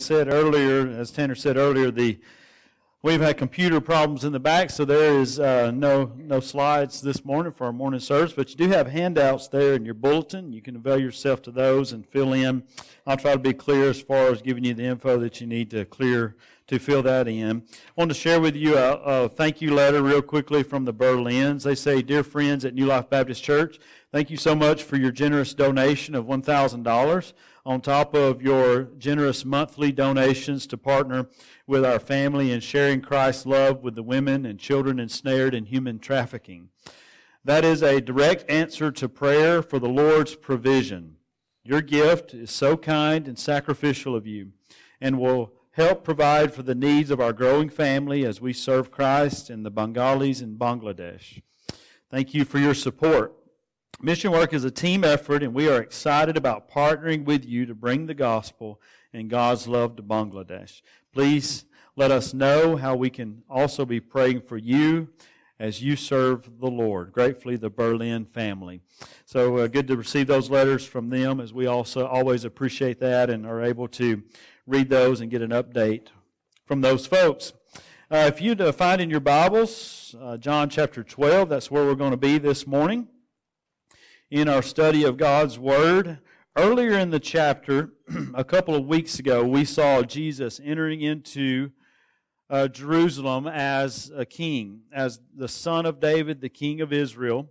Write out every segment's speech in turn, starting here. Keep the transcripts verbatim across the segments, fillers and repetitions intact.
said earlier, as Tanner said earlier, the we've had computer problems in the back, so there is uh, no no slides this morning for our morning service, but you do have handouts there in your bulletin. You can avail yourself to those and fill in. I'll try to be clear as far as giving you the info that you need to clear to fill that in. I want to share with you a, a thank you letter real quickly from the Berlins. They say, "Dear friends at New Life Baptist Church, thank you so much for your generous donation of one thousand dollars on top of your generous monthly donations to partner with our family in sharing Christ's love with the women and children ensnared in human trafficking. That is a direct answer to prayer for the Lord's provision. Your gift is so kind and sacrificial of you and will help provide for the needs of our growing family as we serve Christ and the Bengalis in Bangladesh. Thank you for your support. Mission work is a team effort, and we are excited about partnering with you to bring the gospel and God's love to Bangladesh. Please let us know how we can also be praying for you as you serve the Lord." Gratefully, the Berlin family. So uh, good to receive those letters from them, as we also always appreciate that and are able to read those and get an update from those folks. Uh, if you'd uh, find in your Bibles, uh, John chapter twelve, that's where we're going to be this morning in our study of God's Word. Earlier in the chapter, a couple of weeks ago, we saw Jesus entering into uh, Jerusalem as a king, as the son of David, the king of Israel.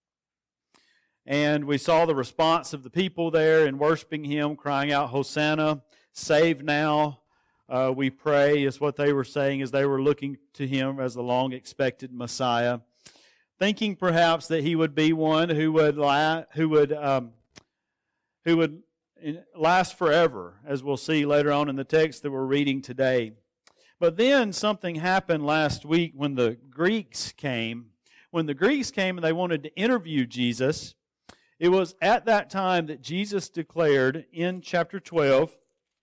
And we saw the response of the people there in worshiping Him, crying out, "Hosanna, save now, uh, we pray," is what they were saying as they were looking to Him as the long-expected Messiah, thinking perhaps that He would be one who would la- who would um, who would last forever, as we'll see later on in the text that we're reading today. But then something happened last week when the Greeks came. When the Greeks came and they wanted to interview Jesus, it was at that time that Jesus declared in chapter twelve,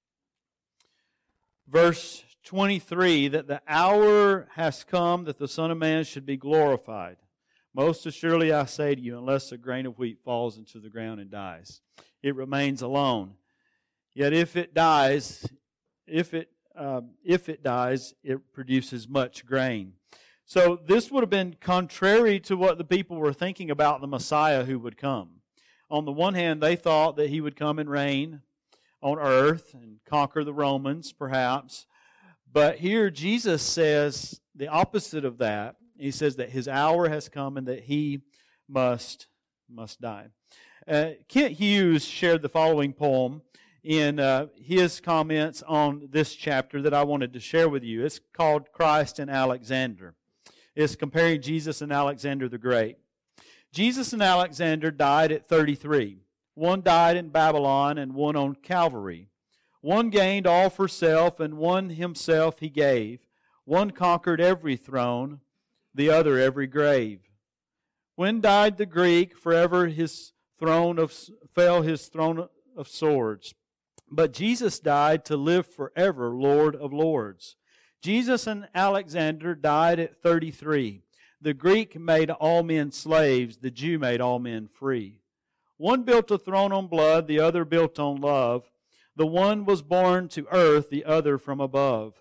verse twenty-three, that the hour has come that the Son of Man should be glorified. "Most assuredly I say to you, unless a grain of wheat falls into the ground and dies, it remains alone. Yet if it dies, if it um, if it dies, it produces much grain." So this would have been contrary to what the people were thinking about the Messiah who would come. On the one hand, they thought that He would come and reign on earth and conquer the Romans, perhaps. But here Jesus says the opposite of that. He says that His hour has come and that He must, must die. Uh, Kent Hughes shared the following poem in uh, his comments on this chapter that I wanted to share with you. It's called "Christ and Alexander." It's comparing Jesus and Alexander the Great. Jesus and Alexander died at thirty-three. One died in Babylon and one on Calvary. One gained all for self and one himself he gave. One conquered every throne, the other every grave. When died the Greek, forever his throne of fell his throne of swords. But Jesus died to live forever, Lord of lords. Jesus and Alexander died at thirty-three. The Greek made all men slaves, the Jew made all men free. One built a throne on blood, the other built on love. The one was born to earth, the other from above.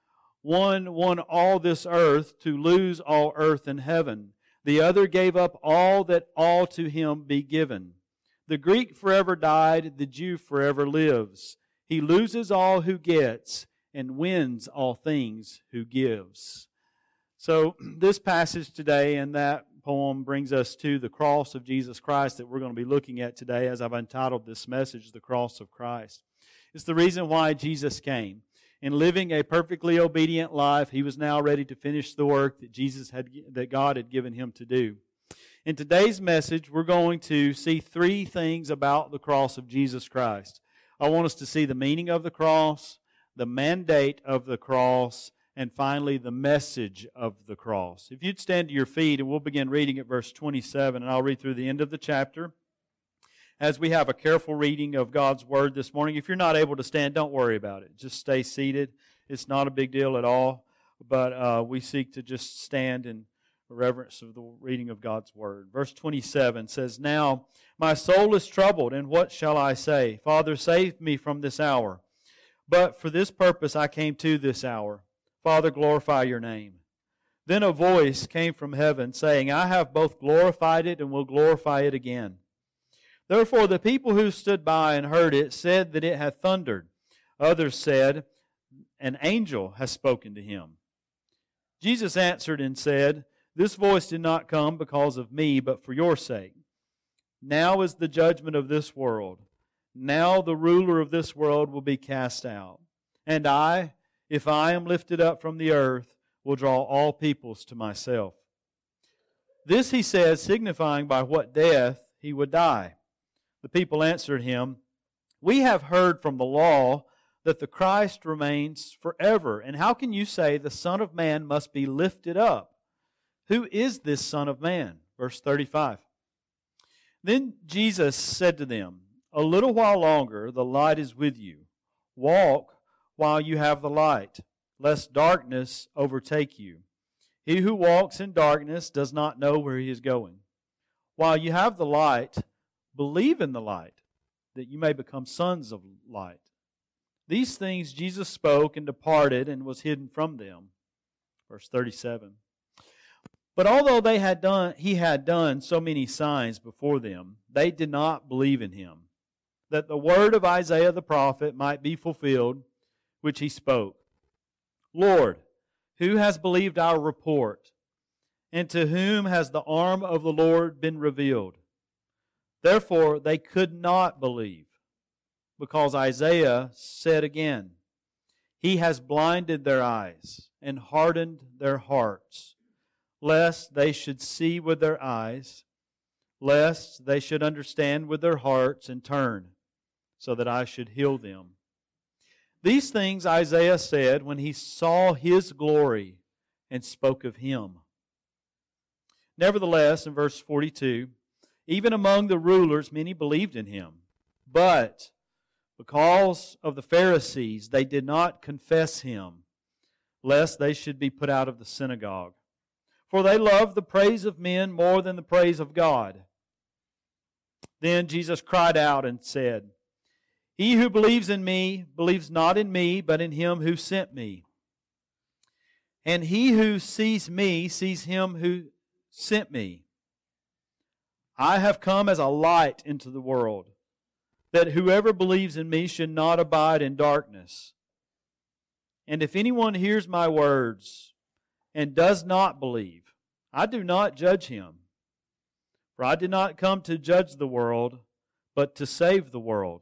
One won all this earth to lose all earth and heaven. The other gave up all that all to him be given. The Greek forever died, the Jew forever lives. He loses all who gets and wins all things who gives. So this passage today and that poem brings us to the cross of Jesus Christ that we're going to be looking at today, as I've entitled this message, The Cross of Christ. It's the reason why Jesus came. In living a perfectly obedient life, He was now ready to finish the work that Jesus had, that God had given Him to do. In today's message, we're going to see three things about the cross of Jesus Christ. I want us to see the meaning of the cross, the mandate of the cross, and finally the message of the cross. If you'd stand to your feet, and we'll begin reading at verse twenty-seven, and I'll read through the end of the chapter. As we have a careful reading of God's Word this morning, if you're not able to stand, don't worry about it. Just stay seated. It's not a big deal at all, but uh, we seek to just stand in reverence of the reading of God's Word. Verse twenty-seven says, "Now my soul is troubled, and what shall I say? Father, save me from this hour. But for this purpose I came to this hour. Father, glorify your name. Then a voice came from heaven, saying, I have both glorified it and will glorify it again. Therefore the people who stood by and heard it said that it had thundered. Others said, an angel has spoken to him. Jesus answered and said, This voice did not come because of me, but for your sake. Now is the judgment of this world. Now the ruler of this world will be cast out. And I, if I am lifted up from the earth, will draw all peoples to myself. This he said, signifying by what death he would die. The people answered him, We have heard from the law that the Christ remains forever. And how can you say the Son of Man must be lifted up? Who is this Son of Man? Verse thirty-five. Then Jesus said to them, A little while longer the light is with you. Walk while you have the light, lest darkness overtake you. He who walks in darkness does not know where he is going. While you have the light, believe in the light, that you may become sons of light. These things Jesus spoke and departed and was hidden from them. Verse thirty-seven. But although they had done, he had done so many signs before them, they did not believe in him, that the word of Isaiah the prophet might be fulfilled, which he spoke. Lord, who has believed our report? And to whom has the arm of the Lord been revealed? Therefore they could not believe, because Isaiah said again, He has blinded their eyes and hardened their hearts, lest they should see with their eyes, lest they should understand with their hearts and turn, so that I should heal them. These things Isaiah said when he saw His glory and spoke of Him. Nevertheless, in verse forty-two, even among the rulers many believed in Him, but because of the Pharisees they did not confess Him, lest they should be put out of the synagogue. For they loved the praise of men more than the praise of God. Then Jesus cried out and said, He who believes in me believes not in me, but in Him who sent me. And he who sees me sees Him who sent me. I have come as a light into the world, that whoever believes in me should not abide in darkness. And if anyone hears my words and does not believe, I do not judge him. For I did not come to judge the world, but to save the world.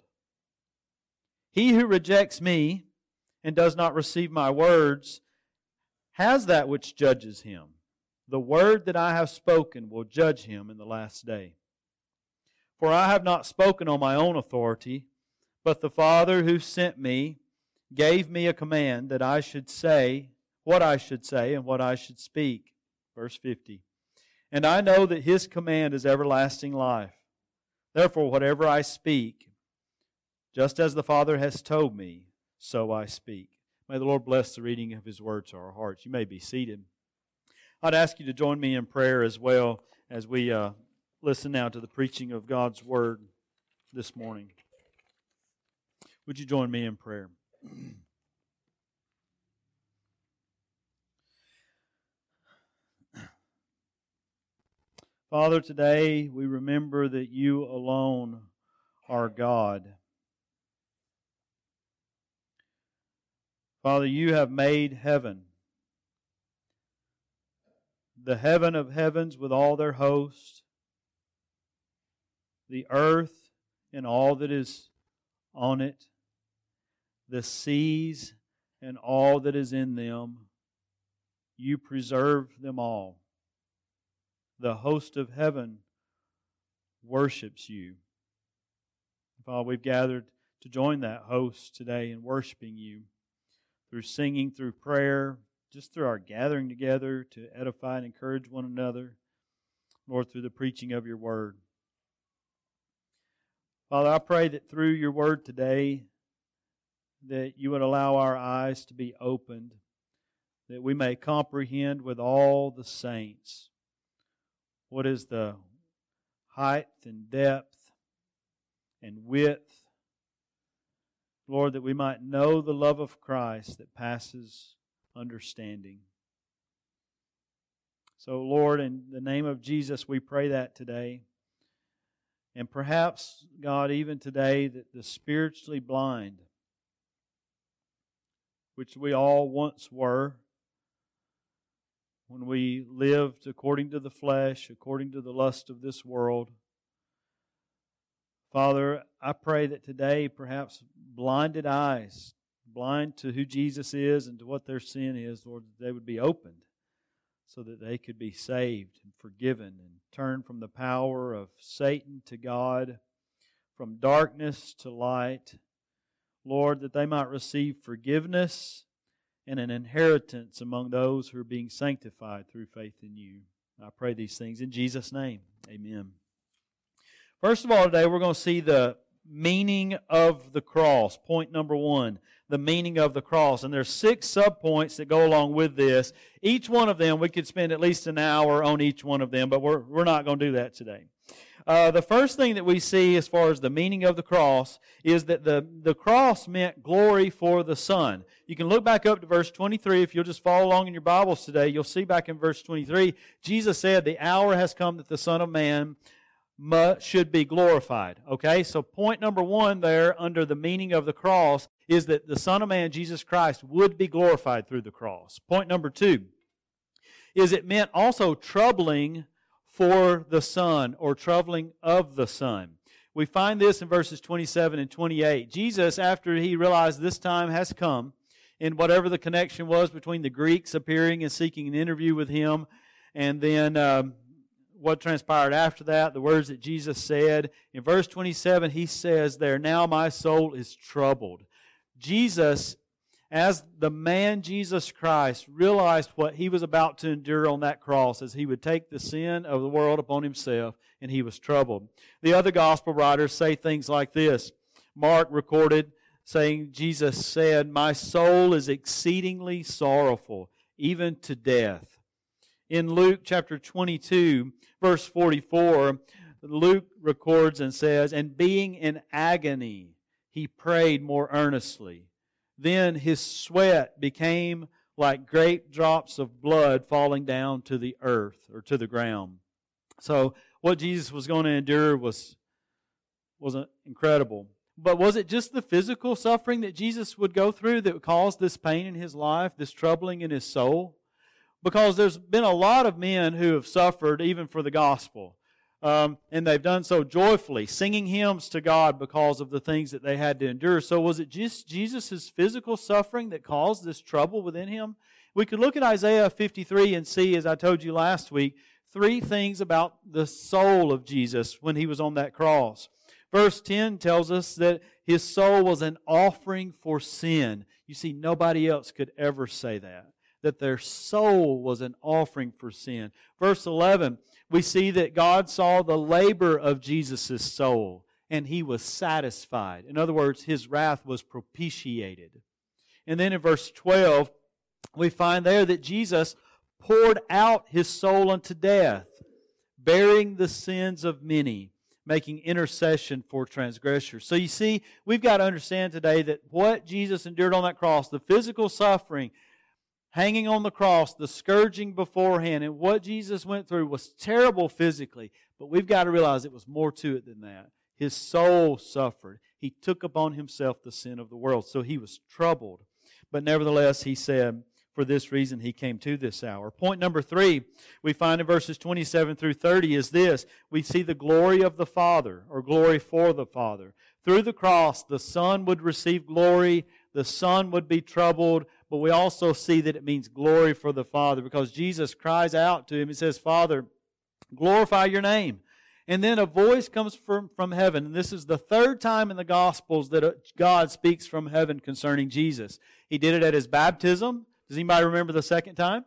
He who rejects me and does not receive my words has that which judges him. The word that I have spoken will judge him in the last day. For I have not spoken on my own authority, but the Father who sent me gave me a command that I should say what I should say and what I should speak. Verse fifty. And I know that His command is everlasting life. Therefore, whatever I speak, just as the Father has told me, so I speak. May the Lord bless the reading of His word to our hearts. You may be seated. I'd ask you to join me in prayer as well as we uh, listen now to the preaching of God's word this morning. Would you join me in prayer? Father, today we remember that You alone are God. Father, You have made heaven, the heaven of heavens with all their host, the earth and all that is on it, the seas and all that is in them. You preserve them all. The host of heaven worships You. Father, we've gathered to join that host today in worshiping You through singing, through prayer, just through our gathering together to edify and encourage one another, Lord, through the preaching of Your word. Father, I pray that through Your word today that You would allow our eyes to be opened, that we may comprehend with all the saints what is the height and depth and width, Lord, that we might know the love of Christ that passes understanding. So, Lord, in the name of Jesus, we pray that today. And perhaps, God, even today, that the spiritually blind, which we all once were, when we lived according to the flesh, according to the lust of this world, Father, I pray that today perhaps blinded eyes, blind to who Jesus is and to what their sin is, Lord, that they would be opened so that they could be saved and forgiven and turn from the power of Satan to God, from darkness to light. Lord, that they might receive forgiveness and an inheritance among those who are being sanctified through faith in You. I pray these things in Jesus' name. Amen. First of all, today we're going to see the meaning of the cross. Point number one, the meaning of the cross. And there's six subpoints that go along with this. Each one of them, we could spend at least an hour on each one of them, but we're, we're not going to do that today. Uh, the first thing that we see as far as the meaning of the cross is that the, the cross meant glory for the Son. You can look back up to verse twenty-three. If you'll just follow along in your Bibles today, you'll see back in verse twenty-three, Jesus said, "The hour has come that the Son of Man should be glorified." Okay, so point number one there under the meaning of the cross is that the Son of Man, Jesus Christ, would be glorified through the cross. Point number two is it meant also troubling for the Son, or troubling of the Son. We find this in verses twenty-seven and twenty-eight. Jesus, after He realized this time has come, in whatever the connection was between the Greeks appearing and seeking an interview with Him, and then um, what transpired after that, the words that Jesus said. In verse twenty-seven, He says there, "Now my soul is troubled." Jesus, as the man Jesus Christ, realized what He was about to endure on that cross as He would take the sin of the world upon Himself, and He was troubled. The other gospel writers say things like this. Mark recorded saying, Jesus said, "My soul is exceedingly sorrowful, even to death." In Luke chapter twenty-two, verse forty-four, Luke records and says, "And being in agony, He prayed more earnestly. Then His sweat became like great drops of blood falling down to the earth," or to the ground. So what Jesus was going to endure was, was incredible. But was it just the physical suffering that Jesus would go through that caused this pain in His life, this troubling in His soul? Because there's been a lot of men who have suffered even for the gospel. Um, and they've done so joyfully, singing hymns to God because of the things that they had to endure. So was it just Jesus' physical suffering that caused this trouble within Him? We could look at Isaiah fifty-three and see, as I told you last week, three things about the soul of Jesus when He was on that cross. Verse ten tells us that His soul was an offering for sin. You see, nobody else could ever say that, that their soul was an offering for sin. Verse eleven, we see that God saw the labor of Jesus' soul, and He was satisfied. In other words, His wrath was propitiated. And then in verse twelve, we find there that Jesus poured out His soul unto death, bearing the sins of many, making intercession for transgressors. So you see, we've got to understand today that what Jesus endured on that cross, the physical suffering, hanging on the cross, the scourging beforehand, and what Jesus went through was terrible physically. But we've got to realize it was more to it than that. His soul suffered. He took upon Himself the sin of the world. So He was troubled. But nevertheless, He said, for this reason He came to this hour. Point number three, we find in verses twenty-seven through thirty is this. We see the glory of the Father, or glory for the Father. Through the cross, the Son would receive glory, the Son would be troubled, but we also see that it means glory for the Father, because Jesus cries out to Him and says, "Father, glorify Your name." And then a voice comes from, from heaven. And this is the third time in the Gospels that God speaks from heaven concerning Jesus. He did it at His baptism. Does anybody remember the second time?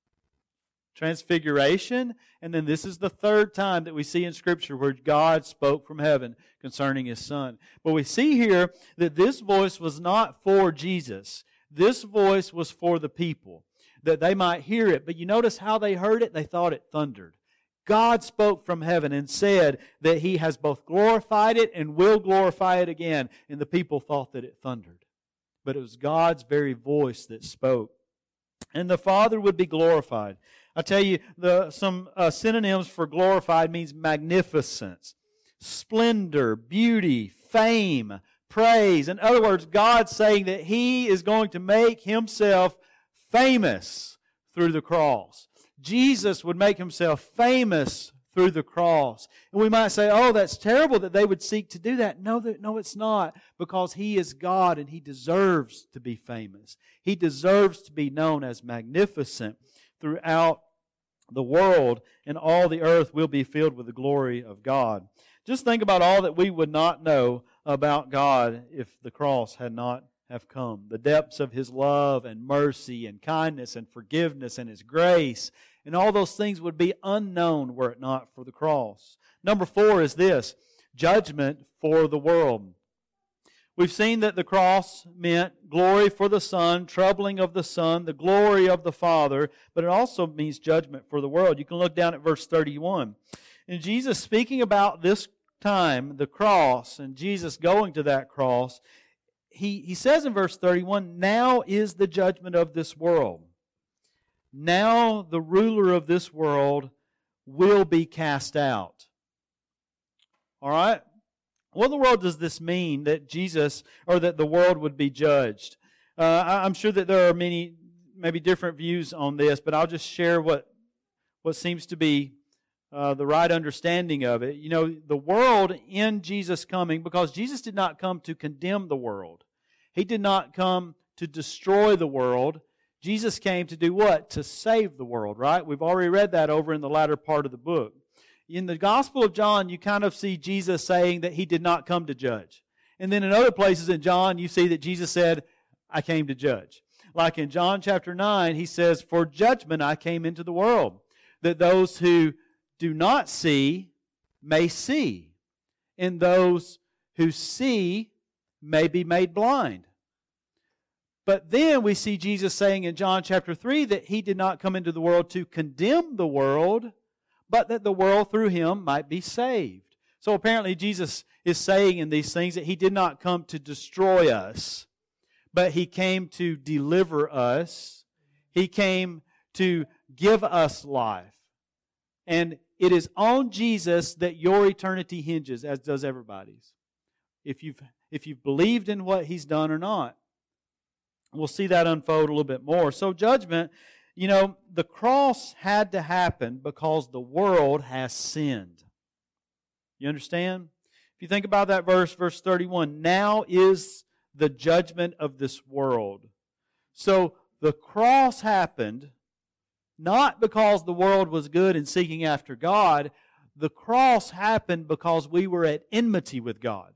Transfiguration. And then this is the third time that we see in Scripture where God spoke from heaven concerning His Son. But we see here that this voice was not for Jesus. This voice was for the people, that they might hear it. But you notice how they heard it? They thought it thundered. God spoke from heaven and said that He has both glorified it and will glorify it again. And the people thought that it thundered. But it was God's very voice that spoke. And the Father would be glorified. I tell you, the, some uh, synonyms for glorified means magnificence, splendor, beauty, fame, praise. In other words, God's saying that He is going to make Himself famous through the cross. Jesus would make Himself famous through the cross. And we might say, oh, that's terrible that they would seek to do that. No, no, it's not, because He is God and He deserves to be famous. He deserves to be known as magnificent throughout the world, and all the earth will be filled with the glory of God. Just think about all that we would not know about God if the cross had not have come. The depths of His love and mercy and kindness and forgiveness and His grace, and all those things would be unknown were it not for the cross. Number four is this: judgment for the world. We've seen that the cross meant glory for the Son, troubling of the Son, the glory of the Father, but it also means judgment for the world. You can look down at verse thirty-one. And Jesus, speaking about this time, the cross, and Jesus going to that cross, he, he says in verse thirty-one, now is the judgment of this world. Now the ruler of this world will be cast out. All right? What in the world does this mean, that Jesus, or that the world would be judged? Uh, I'm sure that there are many, maybe different views on this, but I'll just share what, what seems to be uh, the right understanding of it. You know, the world in Jesus coming, because Jesus did not come to condemn the world. He did not come to destroy the world. Jesus came to do what? To save the world, right? We've already read that over in the latter part of the book. In the Gospel of John, you kind of see Jesus saying that He did not come to judge. And then in other places in John, you see that Jesus said, I came to judge. Like in John chapter nine, He says, for judgment I came into the world, that those who do not see may see, and those who see may be made blind. But then we see Jesus saying in John chapter three that He did not come into the world to condemn the world, but that the world through Him might be saved. So apparently Jesus is saying in these things that He did not come to destroy us, but He came to deliver us. He came to give us life. And it is on Jesus that your eternity hinges, as does everybody's. If you've, if you've believed in what He's done or not. We'll see that unfold a little bit more. So judgment, you know, the cross had to happen because the world has sinned. You understand? If you think about that verse, verse thirty-one, now is the judgment of this world. So the cross happened not because the world was good and seeking after God. The cross happened because we were at enmity with God.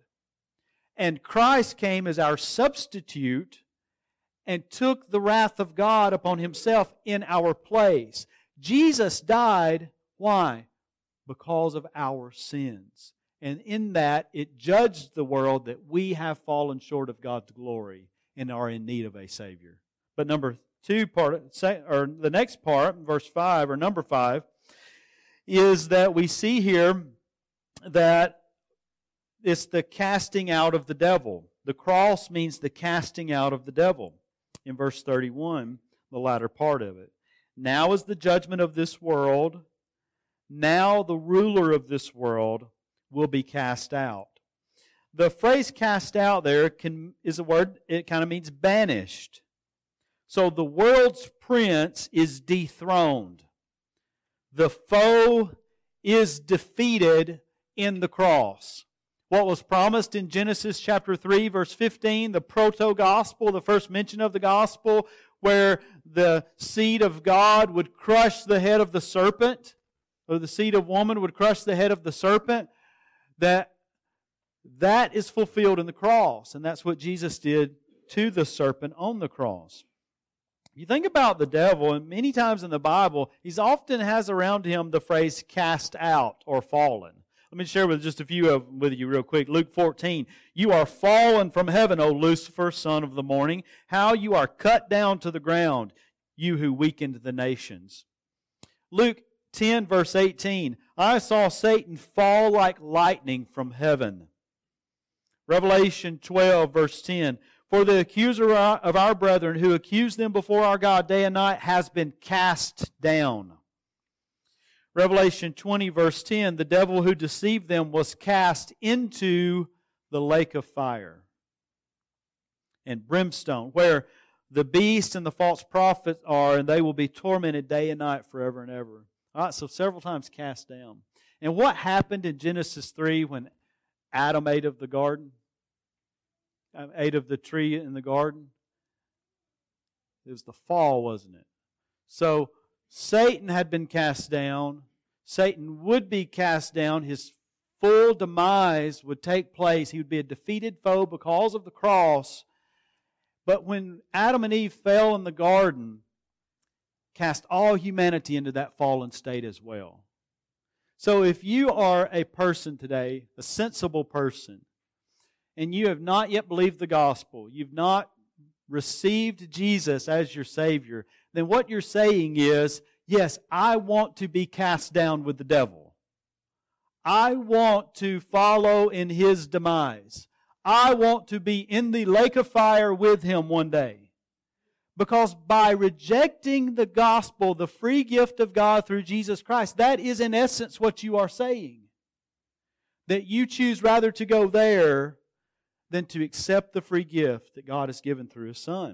And Christ came as our substitute and took the wrath of God upon Himself in our place. Jesus died, why? Because of our sins. And in that, it judged the world that we have fallen short of God's glory and are in need of a Savior. But number two part, or the next part, verse five, or number five, is that we see here that it's the casting out of the devil. The cross means the casting out of the devil. In verse thirty-one, the latter part of it. Now is the judgment of this world. Now the ruler of this world will be cast out. The phrase cast out there can, is a word, it kind of means banished. So the world's prince is dethroned. The foe is defeated in the cross. What was promised in Genesis chapter three, verse fifteen, the proto-gospel, the first mention of the gospel, where the seed of God would crush the head of the serpent, or the seed of woman would crush the head of the serpent, that that is fulfilled in the cross. And that's what Jesus did to the serpent on the cross. You think about the devil, and many times in the Bible, he often has around him the phrase cast out or fallen. Let me share with just a few of them with you real quick. Luke fourteen, you are fallen from heaven, O Lucifer, son of the morning. How you are cut down to the ground, you who weakened the nations. Luke ten, verse eighteen, I saw Satan fall like lightning from heaven. Revelation twelve, verse ten, for the accuser of our brethren who accused them before our God day and night has been cast down. Revelation twenty, verse ten, the devil who deceived them was cast into the lake of fire and brimstone, where the beast and the false prophet are, and they will be tormented day and night forever and ever. All right, so several times cast down. And what happened in Genesis three when Adam ate of the garden? Ate of the tree in the garden? It was the fall, wasn't it? So Satan had been cast down. Satan would be cast down. His full demise would take place. He would be a defeated foe because of the cross. But when Adam and Eve fell in the garden, cast all humanity into that fallen state as well. So if you are a person today, a sensible person, and you have not yet believed the gospel, you've not received Jesus as your Savior, then what you're saying is, yes, I want to be cast down with the devil. I want to follow in his demise. I want to be in the lake of fire with him one day. Because by rejecting the gospel, the free gift of God through Jesus Christ, that is in essence what you are saying. That you choose rather to go there than to accept the free gift that God has given through His Son.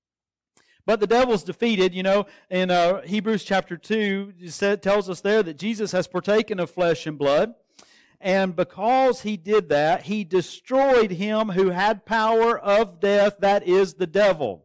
But the devil's defeated. You know, in uh, Hebrews chapter two, it tells us there that Jesus has partaken of flesh and blood. And because He did that, He destroyed him who had power of death, that is the devil.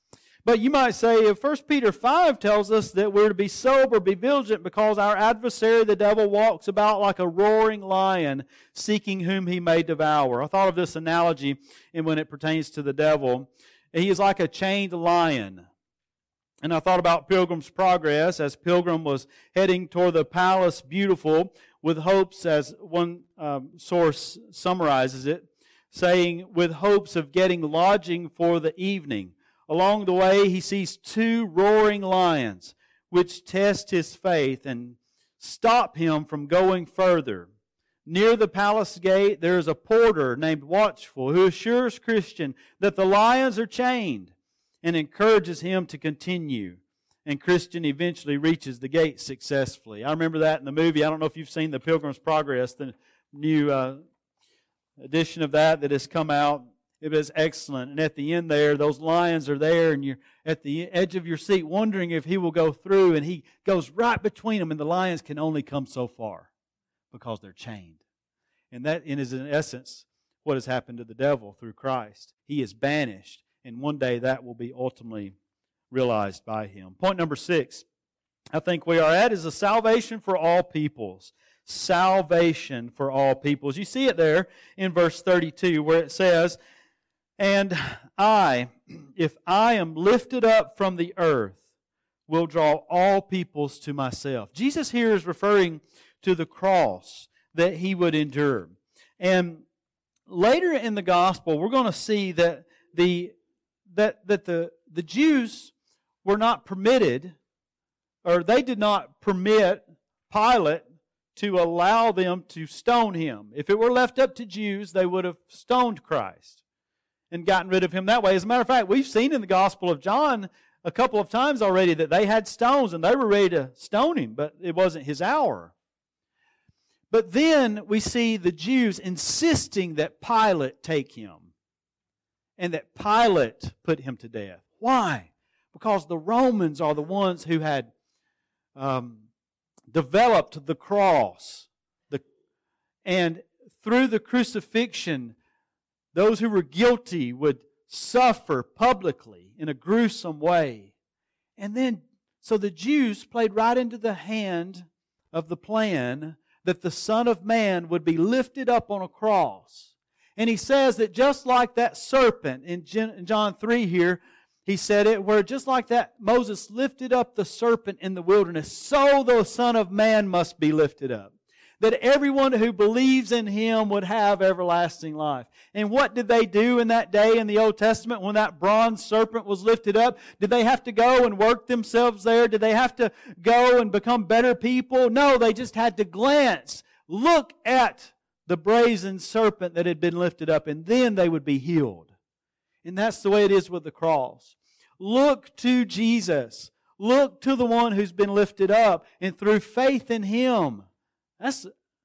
But you might say, if First Peter five tells us that we're to be sober, be vigilant, because our adversary, the devil, walks about like a roaring lion, seeking whom he may devour. I thought of this analogy and when it pertains to the devil. He is like a chained lion. And I thought about Pilgrim's Progress as Pilgrim was heading toward the Palace Beautiful with hopes, as one um, source summarizes it, saying, with hopes of getting lodging for the evening. Along the way, he sees two roaring lions, which test his faith and stop him from going further. Near the palace gate, there is a porter named Watchful who assures Christian that the lions are chained and encourages him to continue. And Christian eventually reaches the gate successfully. I remember that in the movie. I don't know if you've seen The Pilgrim's Progress, the new uh, edition of that that has come out. It was excellent. And at the end there, those lions are there, and you're at the edge of your seat wondering if he will go through, and he goes right between them, and the lions can only come so far because they're chained. And that is, in essence, what has happened to the devil through Christ. He is banished, and one day that will be ultimately realized by him. Point number six, I think we are at, is a salvation for all peoples. Salvation for all peoples. You see it there in verse thirty-two where it says, and I, if I am lifted up from the earth, will draw all peoples to myself. Jesus here is referring to the cross that He would endure. And later in the gospel, we're going to see that the that that the, the Jews were not permitted, or they did not permit Pilate to allow them to stone Him. If it were left up to Jews, they would have stoned Christ and gotten rid of Him that way. As a matter of fact, we've seen in the Gospel of John a couple of times already that they had stones and they were ready to stone Him, but it wasn't His hour. But then we see the Jews insisting that Pilate take Him and that Pilate put Him to death. Why? Because the Romans are the ones who had um, developed the cross. The, and through the crucifixion, those who were guilty would suffer publicly in a gruesome way. And then, so the Jews played right into the hand of the plan that the Son of Man would be lifted up on a cross. And He says that just like that serpent in John three here, He said it, where just like that Moses lifted up the serpent in the wilderness, so the Son of Man must be lifted up. that everyone who believes in Him would have everlasting life. And what did they do in that day in the Old Testament when that bronze serpent was lifted up? Did they have to go and work themselves there? Did they have to go and become better people? No, they just had to glance, look at the brazen serpent that had been lifted up, and then they would be healed. And that's the way it is with the cross. Look to Jesus. Look to the one who's been lifted up, and through faith in Him. That's,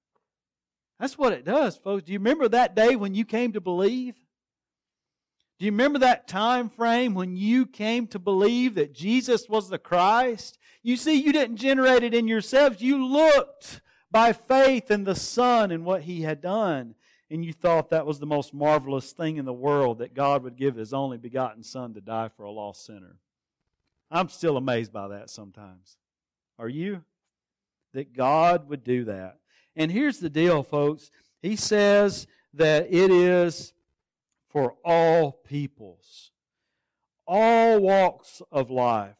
that's what it does, folks. Do you remember that day when you came to believe? Do you remember that time frame when you came to believe that Jesus was the Christ? You see, you didn't generate it in yourselves. You looked by faith in the Son and what He had done. And you thought that was the most marvelous thing in the world, that God would give His only begotten Son to die for a lost sinner. I'm still amazed by that sometimes. Are you? That God would do that. And here's the deal, folks. He says that it is for all peoples, all walks of life,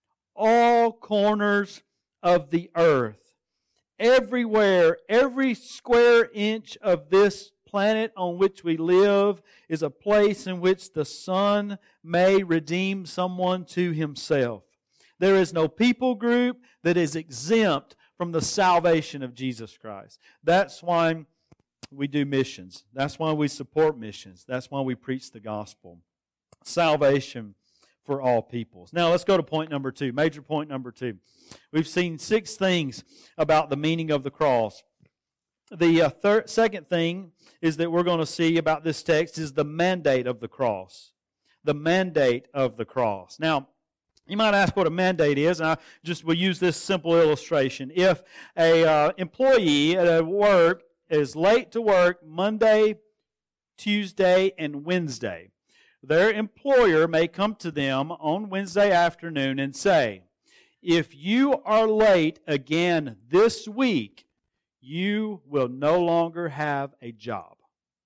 all corners of the earth, everywhere, every square inch of this planet on which we live is a place in which the Son may redeem someone to Himself. There is no people group that is exempt from the salvation of Jesus Christ. That's why we do missions. That's why we support missions. That's why we preach the gospel. Salvation for all peoples. Now let's go to point number two, major point number two. We've seen six things about the meaning of the cross. The uh, third, second thing is that we're going to see about this text is the mandate of the cross. The mandate of the cross. Now, you might ask what a mandate is, and I just will use this simple illustration. If a uh, employee at work is late to work Monday, Tuesday, and Wednesday, their employer may come to them on Wednesday afternoon and say, if you are late again this week, you will no longer have a job.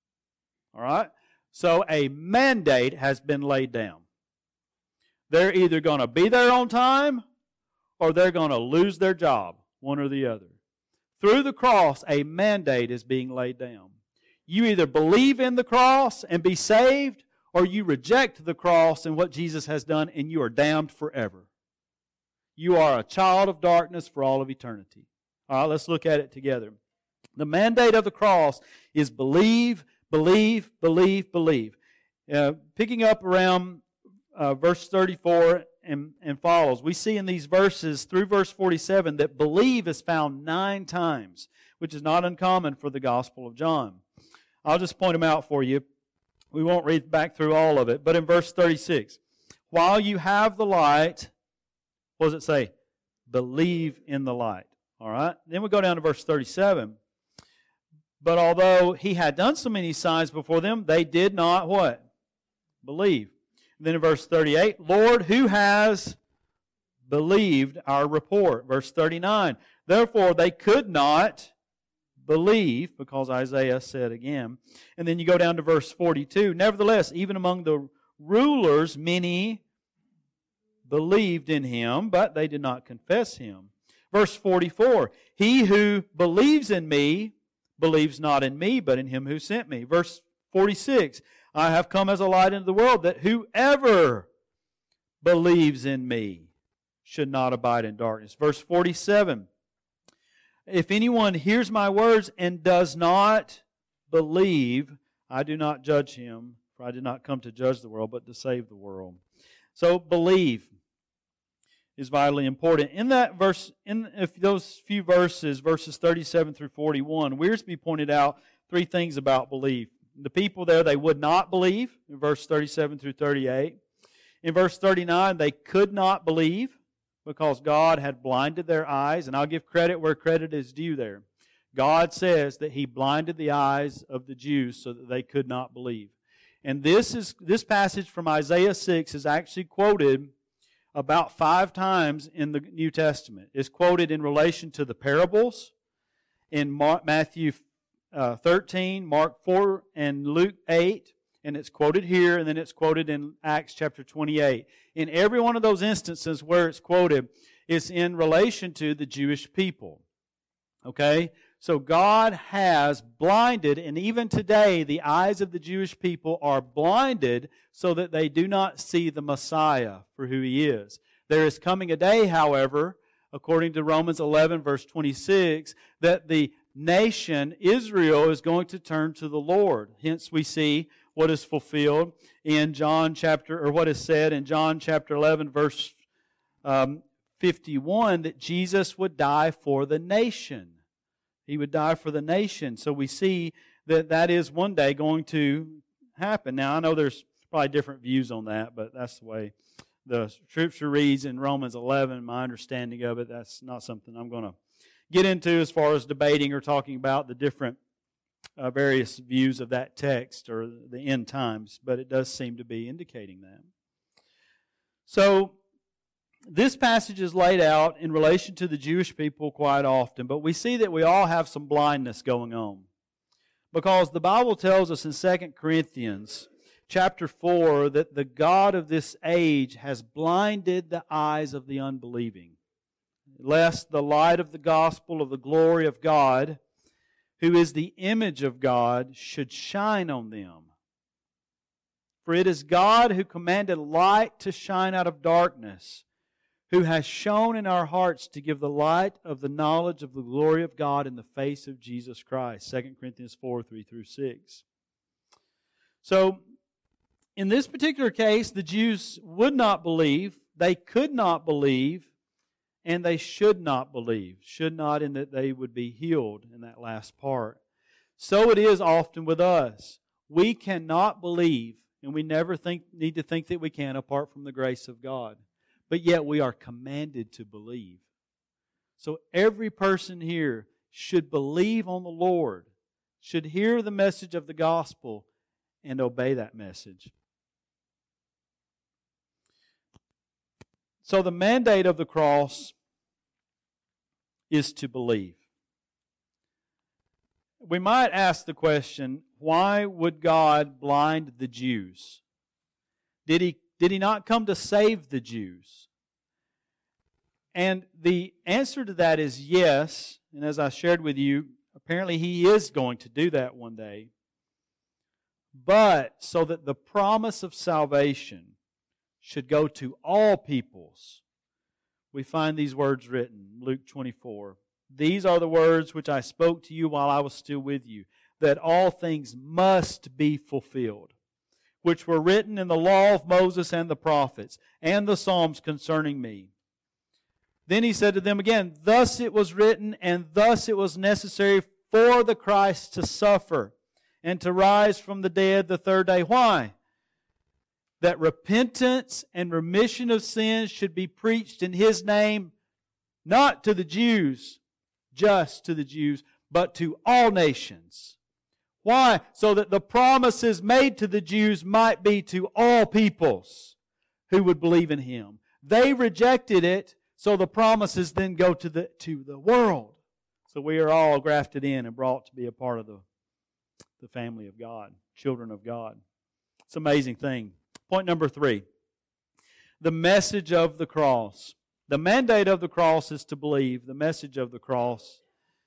All right? So a mandate has been laid down. They're either going to be there on time or they're going to lose their job, one or the other. Through the cross, a mandate is being laid down. You either believe in the cross and be saved, or you reject the cross and what Jesus has done, and you are damned forever. You are a child of darkness for all of eternity. All right, let's look at it together. The mandate of the cross is believe, believe, believe, believe. Uh, picking up around uh, verse thirty-four and, and follows, we see in these verses through verse forty-seven that believe is found nine times, which is not uncommon for the Gospel of John. I'll just point them out for you. We won't read back through all of it, but in verse thirty-six, while you have the light, what does it say? Believe in the light. All right? Then we go down to verse thirty-seven. But although He had done so many signs before them, they did not what? Believe. And then in verse thirty-eight, Lord, who has believed our report? Verse thirty-nine, therefore they could not believe, because Isaiah said again. And then you go down to verse forty-two, nevertheless, even among the rulers, many believed in Him, but they did not confess Him. Verse forty-four, he who believes in me believes not in me, but in Him who sent me. Verse forty-six, I have come as a light into the world, that whoever believes in me should not abide in darkness. Verse forty-seven, if anyone hears my words and does not believe, I do not judge him, for I did not come to judge the world, but to save the world. So believe is vitally important. In that verse, in if those few verses, verses thirty-seven through forty-one, Wiersbe pointed out three things about belief. The people there, they would not believe, in verse thirty-seven through thirty-eight. In verse thirty-nine, they could not believe because God had blinded their eyes, and I'll give credit where credit is due there. God says that He blinded the eyes of the Jews so that they could not believe. And this is this passage from Isaiah six is actually quoted about five times in the New Testament. It's quoted in relation to the parables in Mark, Matthew uh, thirteen, Mark four, and Luke eight. And it's quoted here, and then it's quoted in Acts chapter twenty-eight. In every one of those instances where it's quoted, it's in relation to the Jewish people. Okay? so God has blinded, and even today the eyes of the Jewish people are blinded so that they do not see the Messiah for who He is. There is coming a day, however, according to Romans eleven, verse twenty-six, that the nation, Israel, is going to turn to the Lord. Hence we see what is fulfilled in John chapter, or what is said in John chapter eleven, verse um, fifty-one, that Jesus would die for the nation. He would die for the nation. So we see that that is one day going to happen. Now, I know there's probably different views on that, but that's the way the Scripture reads in Romans eleven. My understanding of it, that's not something I'm going to get into as far as debating or talking about the different uh, various views of that text or the end times, but it does seem to be indicating that. So, this passage is laid out in relation to the Jewish people quite often, but we see that we all have some blindness going on. Because the Bible tells us in Second Corinthians chapter four that the God of this age has blinded the eyes of the unbelieving, lest the light of the gospel of the glory of God, who is the image of God, should shine on them. For it is God who commanded light to shine out of darkness, who has shone in our hearts to give the light of the knowledge of the glory of God in the face of Jesus Christ. Second Corinthians four, three through six. So, in this particular case, the Jews would not believe, they could not believe, and they should not believe. Should not in that they would be healed in that last part. So it is often with us. We cannot believe, and we never think need to think that we can apart from the grace of God. But yet we are commanded to believe. So every person here should believe on the Lord, should hear the message of the gospel, and obey that message. So the mandate of the cross is to believe. We might ask the question, why would God blind the Jews? Did He, did He not come to save the Jews? And the answer to that is yes. And as I shared with you, apparently He is going to do that one day. But so that the promise of salvation should go to all peoples, we find these words written, Luke twenty-four. These are the words which I spoke to you while I was still with you, that all things must be fulfilled, which were written in the law of Moses and the prophets, and the Psalms concerning me. Then He said to them again, thus it was written, and thus it was necessary for the Christ to suffer, and to rise from the dead the third day. Why? That repentance and remission of sins should be preached in His name, not to the Jews, just to the Jews, but to all nations. Why? So that the promises made to the Jews might be to all peoples who would believe in Him. They rejected it, so the promises then go to the, to the world. So we are all grafted in and brought to be a part of the, the family of God, children of God. It's an amazing thing. Point number three, the message of the cross. The mandate of the cross is to believe. The message of the cross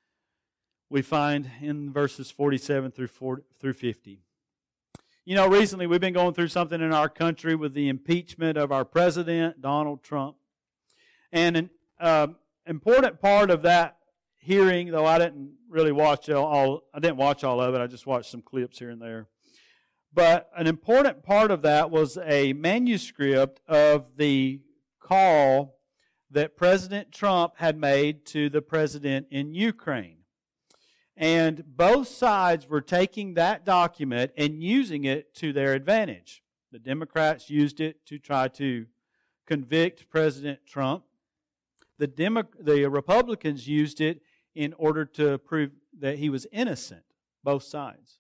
we find in verses forty-seven through forty, through fifty. You know, recently we've been going through something in our country with the impeachment of our president, Donald Trump. And an uh, important part of that hearing, though I didn't really watch all, I didn't watch all of it. I just watched some clips here and there. But an important part of that was a manuscript of the call that President Trump had made to the president in Ukraine. And both sides were taking that document and using it to their advantage. The Democrats used it to try to convict President Trump. The, Demo- the Republicans used it in order to prove that he was innocent, both sides.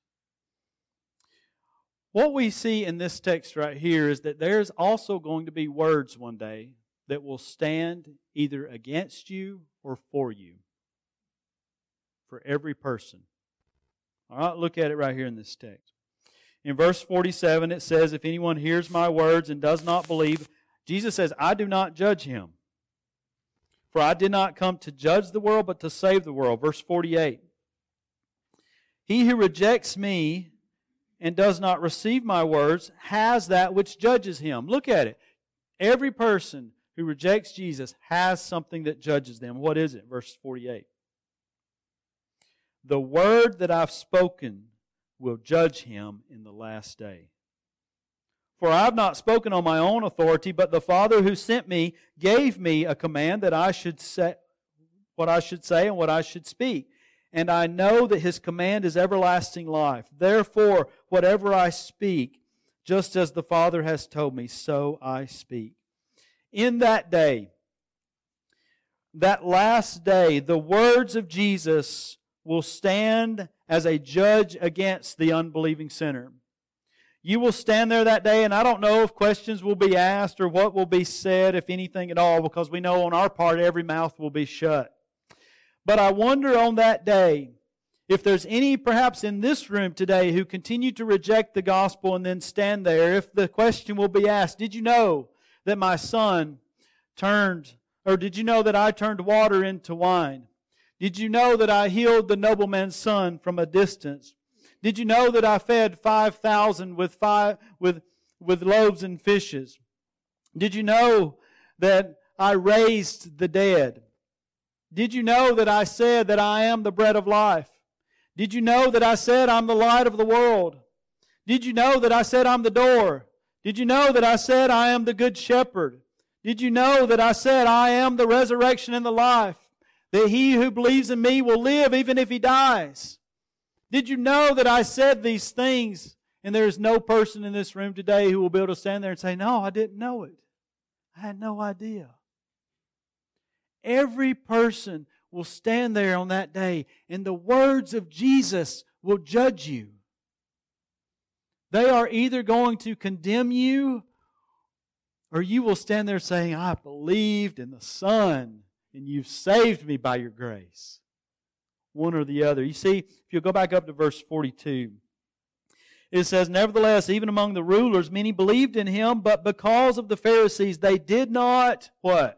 What we see in this text right here is that there's also going to be words one day that will stand either against you or for you. For every person. All right, look at it right here in this text. In verse forty-seven it says, if anyone hears my words and does not believe, Jesus says, I do not judge him. For I did not come to judge the world, but to save the world. Verse forty-eight. He who rejects me and does not receive my words has that which judges him. Look at it. Every person who rejects Jesus has something that judges them. What is it? Verse forty-eight. The word that I've spoken will judge him in the last day. For I have not spoken on my own authority, but the Father who sent me gave me a command that I should say what I should say and what I should speak. And I know that His command is everlasting life. Therefore, whatever I speak, just as the Father has told me, so I speak. In that day, that last day, the words of Jesus will stand as a judge against the unbelieving sinner. You will stand there that day, and I don't know if questions will be asked or what will be said, if anything at all, because we know on our part every mouth will be shut. But I wonder on that day if there's any perhaps in this room today who continue to reject the gospel and then stand there, if the question will be asked, did you know that my son turned, or did you know that I turned water into wine? Did you know that I healed the nobleman's son from a distance? Did you know that I fed five thousand with five with with loaves and fishes? Did you know that I raised the dead? Did you know that I said that I am the bread of life? Did you know that I said I'm the light of the world? Did you know that I said I'm the door? Did you know that I said I am the good shepherd? Did you know that I said I am the resurrection and the life? That he who believes in me will live even if he dies? Did you know that I said these things? And there is no person in this room today who will be able to stand there and say, no, I didn't know it. I had no idea. Every person will stand there on that day, and the words of Jesus will judge you. They are either going to condemn you, or you will stand there saying, I believed in the Son, and you've saved me by your grace. One or the other. You see, if you go back up to verse forty-two, it says, nevertheless, even among the rulers, many believed in Him, but because of the Pharisees, they did not, what?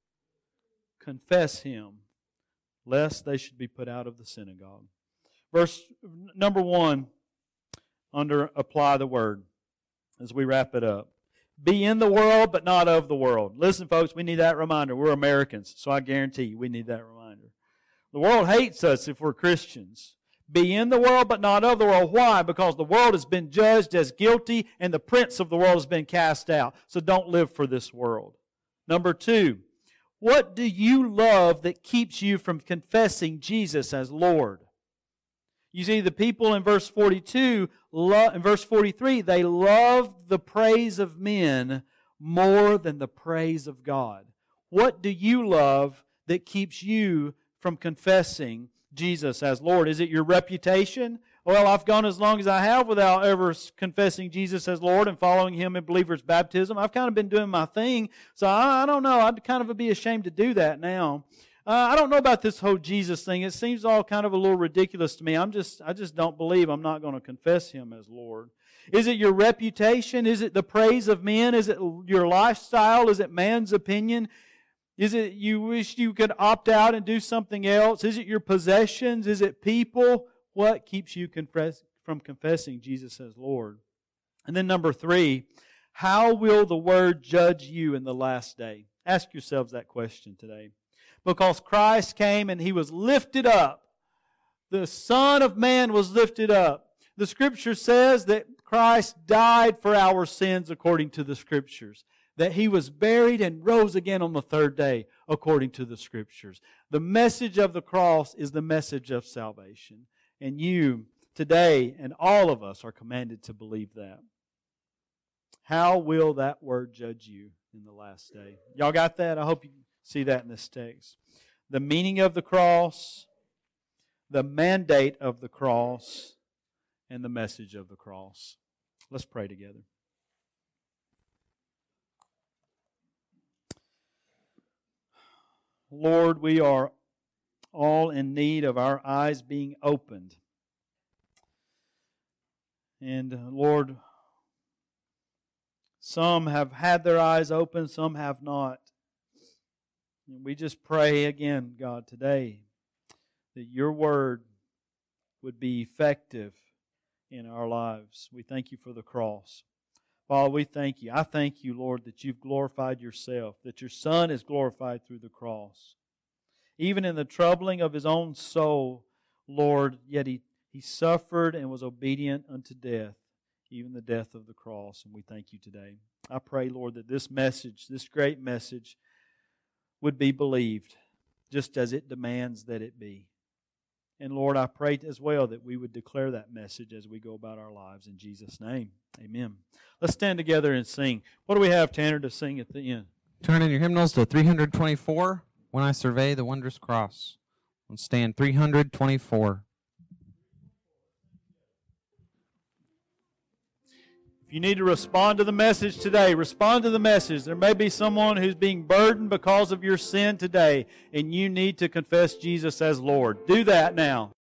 Confess Him, lest they should be put out of the synagogue. Verse number one, under apply the word, as we wrap it up. Be in the world, but not of the world. Listen, folks, we need that reminder. We're Americans, so I guarantee you we need that reminder. The world hates us if we're Christians. Be in the world, but not of the world. Why? Because the world has been judged as guilty, and the prince of the world has been cast out. So don't live for this world. Number two, what do you love that keeps you from confessing Jesus as Lord? You see, the people in verse forty-two, in verse forty-three, they loved the praise of men more than the praise of God. What do you love that keeps you from confessing Jesus as Lord? Is it your reputation? Well, I've gone as long as I have without ever confessing Jesus as Lord and following Him in believer's baptism. I've kind of been doing my thing, so I, I don't know. I'd kind of be ashamed to do that now. Uh, I don't know about this whole Jesus thing. It seems all kind of a little ridiculous to me. I'm just, I just don't believe I'm not going to confess Him as Lord. Is it your reputation? Is it the praise of men? Is it your lifestyle? Is it man's opinion? Is it you wish you could opt out and do something else? Is it your possessions? Is it people? What keeps you confess, from confessing Jesus as Lord? And then number three, how will the Word judge you in the last day? Ask yourselves that question today. Because Christ came and He was lifted up. The Son of Man was lifted up. The Scripture says that Christ died for our sins according to the Scriptures. That He was buried and rose again on the third day, according to the Scriptures. The message of the cross is the message of salvation. And you, today, and all of us are commanded to believe that. How will that word judge you in the last day? Y'all got that? I hope you see that in this text. The meaning of the cross, the mandate of the cross, and the message of the cross. Let's pray together. Lord, we are all in need of our eyes being opened. And Lord, some have had their eyes open, some have not. And we just pray again, God, today that Your Word would be effective in our lives. We thank you for the cross. Father, we thank you. I thank you, Lord, that you've glorified yourself, that your Son is glorified through the cross. Even in the troubling of his own soul, Lord, yet he, he suffered and was obedient unto death, even the death of the cross. And we thank you today. I pray, Lord, that this message, this great message, would be believed, just as it demands that it be. And Lord, I pray as well that we would declare that message as we go about our lives in Jesus' name. Amen. Let's stand together and sing. What do we have, Tanner, to sing at the end? Turn in your hymnals to three twenty-four, When I Survey the Wondrous Cross. On stand three twenty-four. If you need to respond to the message today, respond to the message. There may be someone who's being burdened because of your sin today, and you need to confess Jesus as Lord. Do that now.